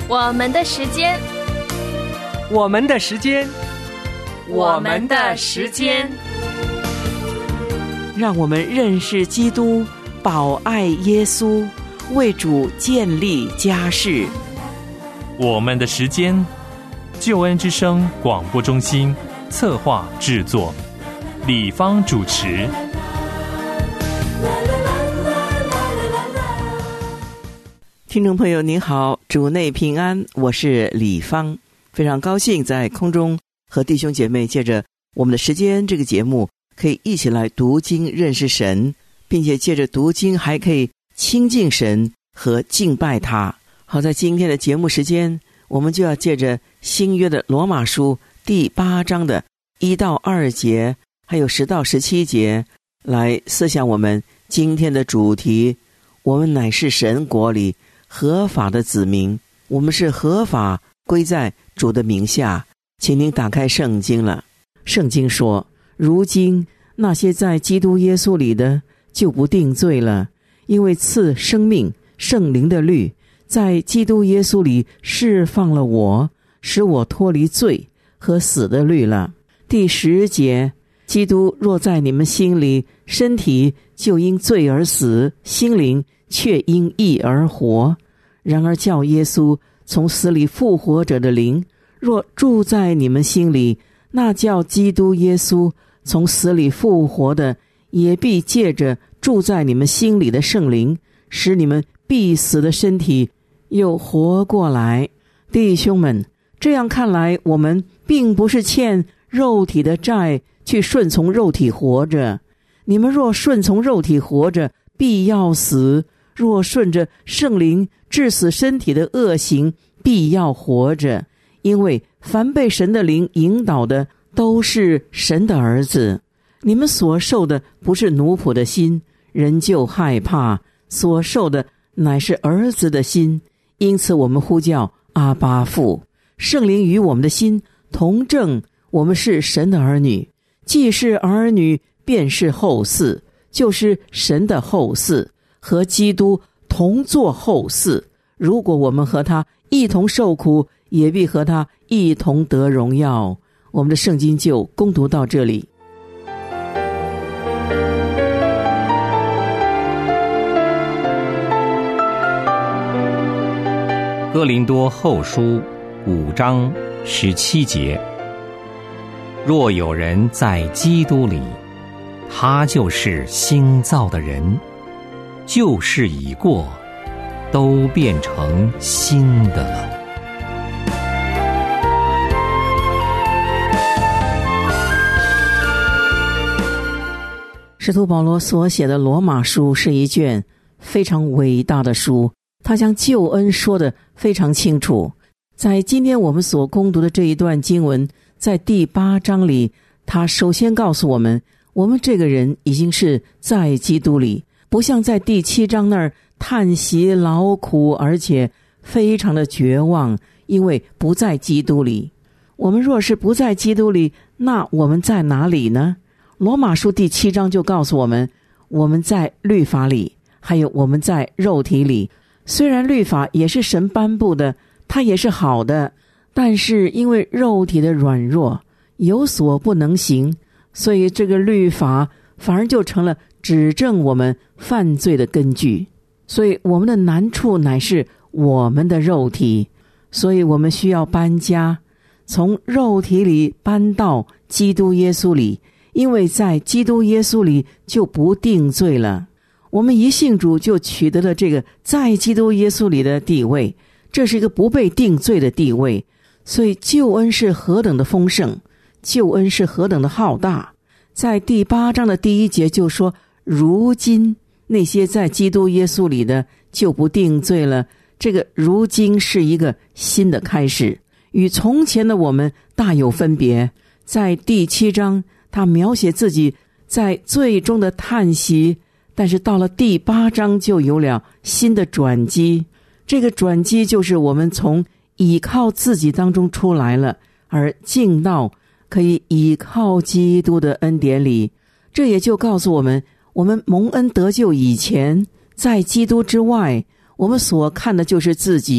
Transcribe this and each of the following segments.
我们的时间， 我们的时间， 我们的时间， 让我们认识基督，保爱耶稣，为主建立家室。 我们的时间，救恩之声广播中心策划制作，李芳主持。 听众朋友您好，主内平安，我是李芳，非常高兴在空中和弟兄姐妹借着我们的时间这个节目，可以一起来读经认识神，并且借着读经还可以亲近神和敬拜他。好，在今天的节目时间，我们就要借着新约的罗马书第8章的1到2节，还有10到17节来思想我们今天的主题。我们乃是神国里合法的子民，我们是合法归在主的名下。请您打开圣经了。圣经说，如今那些在基督耶稣里的就不定罪了，因为赐生命圣灵的律在基督耶稣里释放了我，使我脱离罪和死的律了。第10节，基督若在你们心里，身体就因罪而死，心灵却因义而活。然而叫耶稣从死里复活者的灵若住在你们心里，那叫基督耶稣从死里复活的，也必借着住在你们心里的圣灵，使你们必死的身体又活过来。弟兄们，这样看来，我们并不是欠肉体的债去顺从肉体活着。你们若顺从肉体活着，必要死；若顺着圣灵治死身体的恶行，必要活着。因为凡被神的灵引导的，都是神的儿子。你们所受的不是奴仆的心，人就害怕；所受的乃是儿子的心。因此我们呼叫阿爸父。圣灵与我们的心同证，我们是神的儿女。既是儿女，便是后嗣，就是神的后嗣，和基督同作后嗣。如果我们和他一同受苦，也必和他一同得荣耀。我们的圣经就攻读到这里。 哥林多后书5章17节，若有人在基督里，他就是新造的人，旧事已过，都变成新的了。 使徒保罗所写的罗马书是一卷非常伟大的书，他将救恩说得非常清楚。在今天我们所攻读的这一段经文，在第8章里，他首先告诉我们，我们这个人已经是在基督里，不像在第7章那儿叹息劳苦，而且非常的绝望，因为不在基督里。我们若是不在基督里，那我们在哪里呢？罗马书第7章就告诉我们，我们在律法里，还有我们在肉体里。虽然律法也是神颁布的，它也是好的，但是因为肉体的软弱，有所不能行，所以这个律法反而就成了指证我们犯罪的根据。所以我们的难处乃是我们的肉体，所以我们需要搬家，从肉体里搬到基督耶稣里，因为在基督耶稣里就不定罪了。我们一信主就取得了这个在基督耶稣里的地位，这是一个不被定罪的地位。所以救恩是何等的丰盛，救恩是何等的浩大。在第8章的第1节就说，如今那些在基督耶稣里的就不定罪了。这个如今是一个新的开始，与从前的我们大有分别。在第7章他描写自己在罪中的叹息，但是到了第8章就有了新的转机。这个转机就是我们从倚靠自己当中出来了，而进到可以倚靠基督的恩典里。这也就告诉我们，我们蒙恩得救以前，在基督之外，我们所看的就是自己，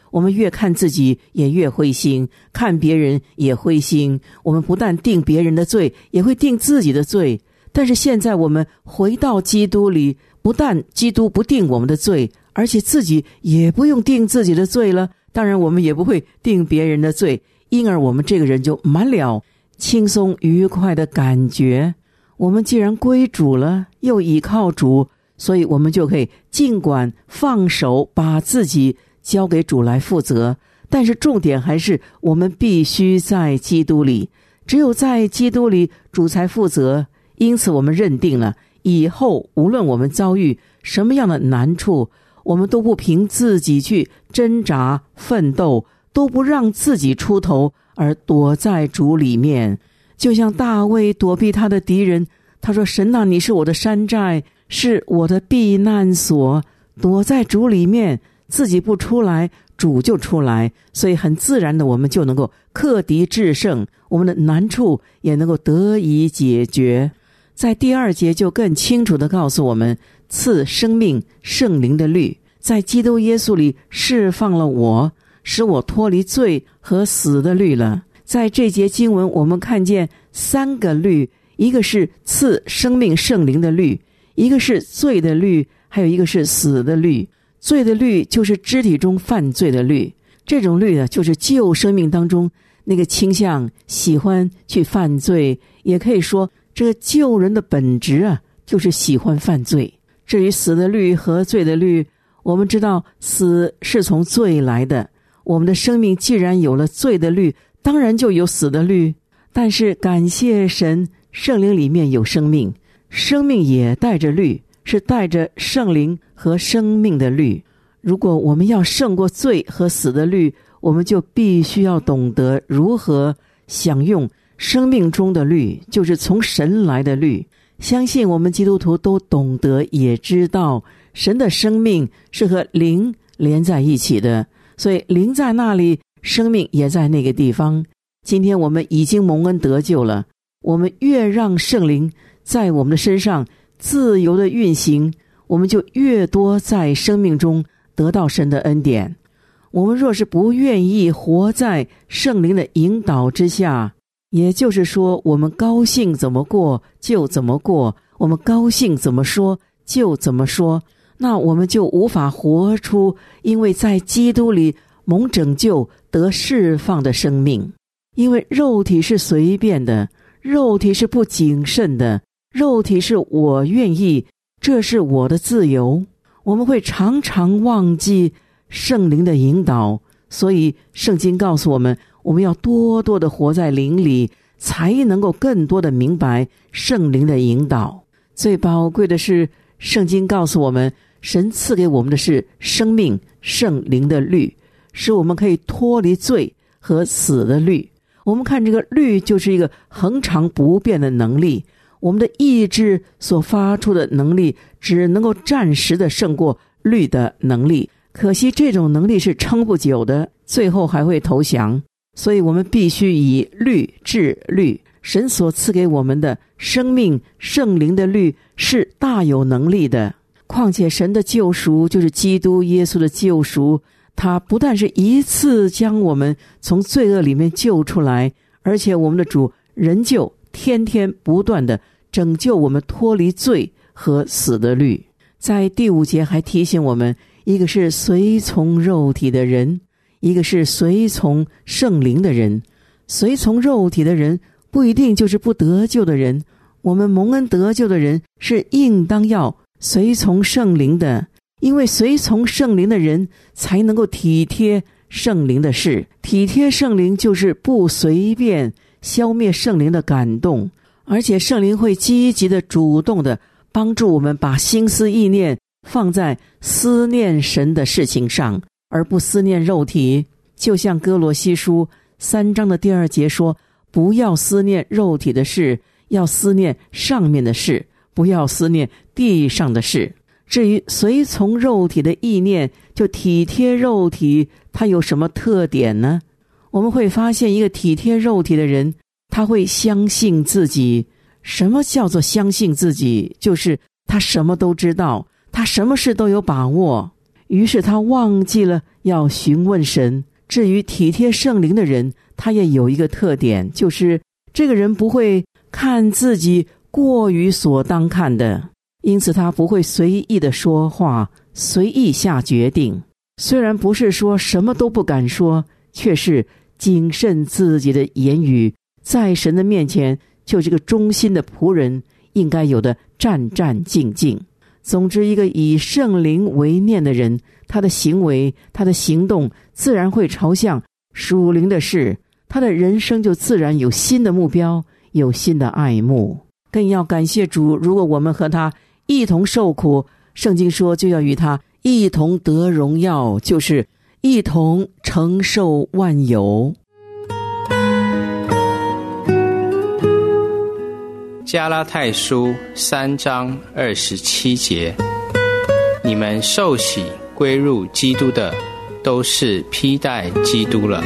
我们越看自己也越灰心，看别人也灰心。我们不但定别人的罪，也会定自己的罪。但是现在我们回到基督里，不但基督不定我们的罪，而且自己也不用定自己的罪了。当然我们也不会定别人的罪，因而我们这个人就满了轻松愉快的感觉。我们既然归主了，又倚靠主，所以我们就可以尽管放手，把自己交给主来负责。但是重点还是我们必须在基督里，只有在基督里，主才负责。因此我们认定了，以后无论我们遭遇什么样的难处，我们都不凭自己去挣扎奋斗，都不让自己出头，而躲在主里面。就像大卫躲避他的敌人，他说，神啊，你是我的山寨，是我的避难所。躲在主里面，自己不出来，主就出来，所以很自然的我们就能够克敌制胜，我们的难处也能够得以解决。在第2节就更清楚地告诉我们，赐生命圣灵的律在基督耶稣里释放了我，使我脱离罪和死的律了。在这节经文我们看见3个律，一个是赐生命圣灵的律，一个是罪的律，还有一个是死的律。罪的律就是肢体中犯罪的律，这种律呢，就是旧生命当中那个倾向喜欢去犯罪，也可以说这个旧人的本质啊，就是喜欢犯罪。至于死的律和罪的律，我们知道死是从罪来的，我们的生命既然有了罪的律，当然就有死的律。但是感谢神，圣灵里面有生命，生命也带着律，是带着圣灵和生命的律。如果我们要胜过罪和死的律，我们就必须要懂得如何享用生命中的律，就是从神来的律。相信我们基督徒都懂得，也知道神的生命是和灵连在一起的，所以灵在那里，生命也在那个地方。今天我们已经蒙恩得救了，我们越让圣灵在我们的身上自由的运行，我们就越多在生命中得到神的恩典。我们若是不愿意活在圣灵的引导之下，也就是说我们高兴怎么过就怎么过，我们高兴怎么说就怎么说，那我们就无法活出因为在基督里蒙拯救得释放的生命。因为肉体是随便的，肉体是不谨慎的，肉体是我愿意，这是我的自由。我们会常常忘记圣灵的引导，所以圣经告诉我们，我们要多多的活在灵里，才能够更多的明白圣灵的引导。最宝贵的是，圣经告诉我们，神赐给我们的是生命圣灵的律，使我们可以脱离罪和死的律。我们看这个律就是一个恒常不变的能力，我们的意志所发出的能力只能够暂时的胜过律的能力，可惜这种能力是撑不久的，最后还会投降。所以我们必须以律治律。神所赐给我们的生命圣灵的律是大有能力的，况且神的救赎就是基督耶稣的救赎，他不但是一次将我们从罪恶里面救出来，而且我们的主仍旧天天不断的拯救我们脱离罪和死的律。在第5节还提醒我们，一个是随从肉体的人，一个是随从圣灵的人。随从肉体的人不一定就是不得救的人，我们蒙恩得救的人是应当要随从圣灵的，因为随从圣灵的人才能够体贴圣灵的事。体贴圣灵就是不随便消灭圣灵的感动，而且圣灵会积极的主动的帮助我们把心思意念放在思念神的事情上，而不思念肉体。就像哥罗西书3章的第2节说，不要思念肉体的事，要思念上面的事，不要思念地上的事。至于随从肉体的意念，就体贴肉体，它有什么特点呢？我们会发现，一个体贴肉体的人，他会相信自己。什么叫做相信自己？就是他什么都知道，他什么事都有把握。 于是他忘记了要询问神。至于体贴圣灵的人，他也有一个特点，就是这个人不会看自己过于所当看的，因此他不会随意的说话，随意下决定。虽然不是说什么都不敢说，却是谨慎自己的言语，在神的面前就是个忠心的仆人应该有的战战兢兢。总之，一个以圣灵为念的人，他的行为，他的行动自然会朝向属灵的事，他的人生就自然有新的目标，有新的爱慕。更要感谢主，如果我们和他一同受苦，圣经说就要与他一同得荣耀，就是一同承受万有。 加拉太书3章27节，你们受洗归入基督的，都是披戴基督了。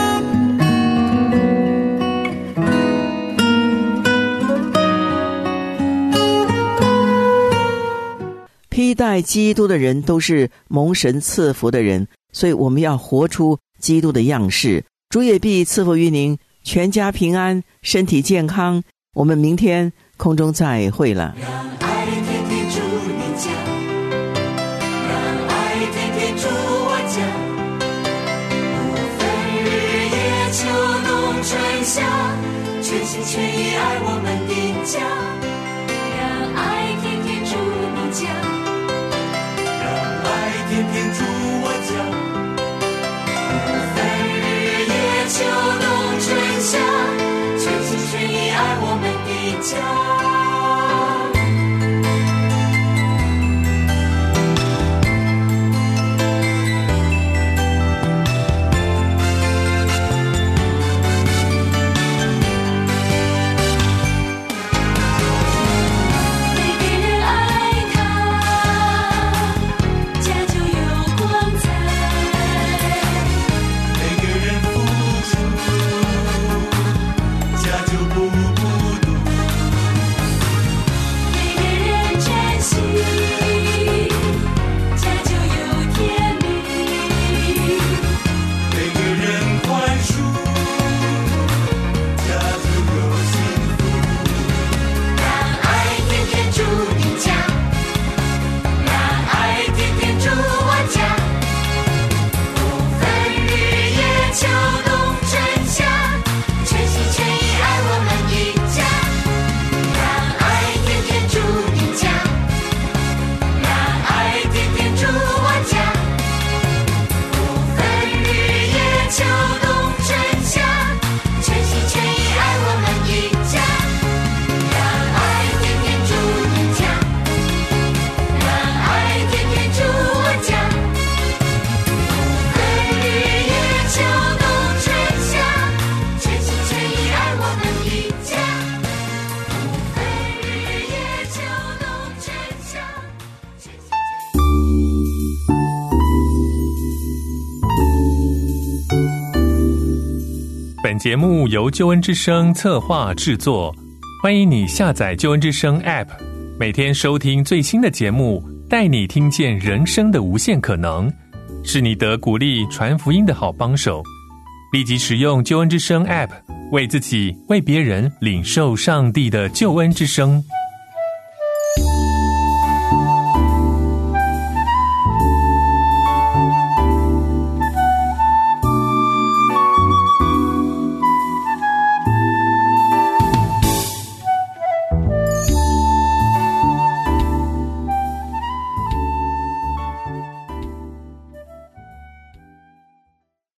披戴基督的人都是蒙神赐福的人，所以我们要活出基督的样式。主也必赐福于您，全家平安，身体健康。我们明天空中再会了。 让爱天天住你家，让爱天天住我家，不分日夜秋冬春夏，全心全意爱我们的家。让爱天天住你家，让爱天天住我家，不分日夜秋冬春夏，全心全意爱我们的家。 本节目由救恩之声策划制作，欢迎你下载救恩之声 App， 每天收听最新的节目，带你听见人生的无限可能，是你得鼓励传福音的好帮手。立即使用救恩之声 App， 为自己为别人领受上帝的救恩之声。